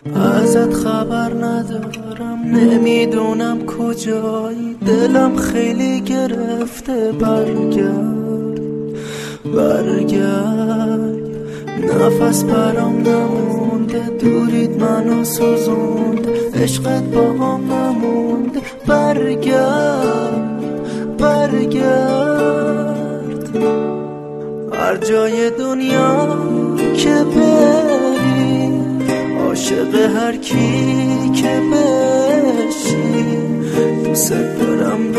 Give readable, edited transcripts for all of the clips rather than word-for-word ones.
ازت خبر ندارم، نمیدونم کجایی، دلم خیلی گرفته. برگرد نفس برام نمونده، دورید منو سوزوند، عشقت با هم نمونده. برگرد هر جای دنیا که بری، عاشق هر کی که بشی، دوست دارم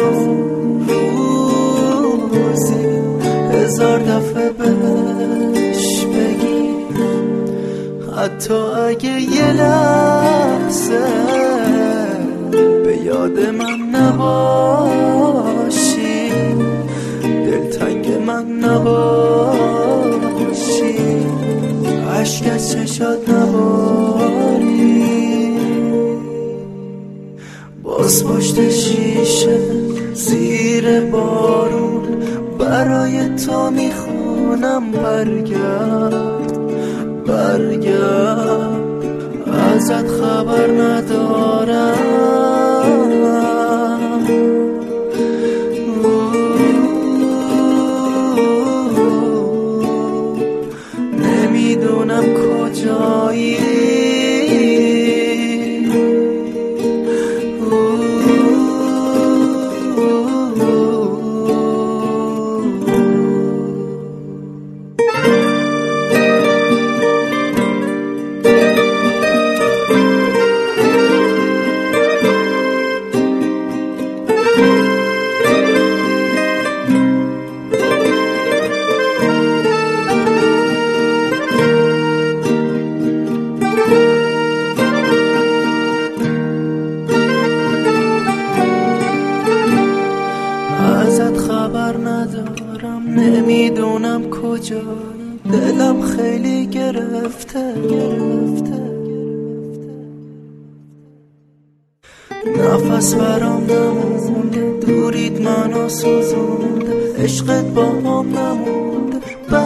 روزی 1000 دفعه بهش بگی، حتی اگه یه لحظه به یاد من نباشی، دلتنگ من نباشی، عشق از چشات نباری. باز پشت شیشه زیر بارون برای تو میخونم. برگرد ازت خبر ندارم، نمیدونم کجایی. ازت خبر ندارم، نمیدونم کجایی، دلم خیلی گرفته. نفس برام نمونده، دورید منو سوزونده، عشقت با هم نمونده.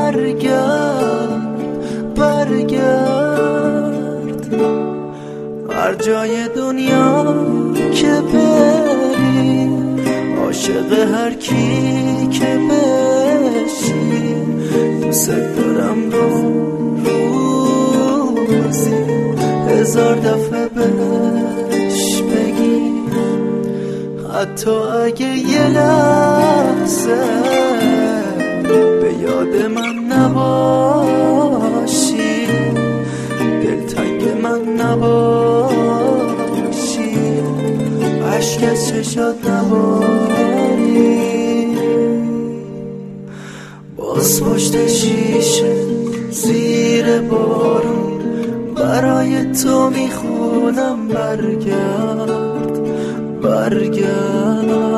برگرد هر جای دنیا که بری، عاشق هر کی که بشی، دوست دارم روزی 1000 دفعه بهش بگی، حتی اگه یه لحظه به یاد من نباشی، دلتنگ من نباشی، عشق از چشات نباری. باز پشت شیشه زیر بارون برای تو میخونم. برگرد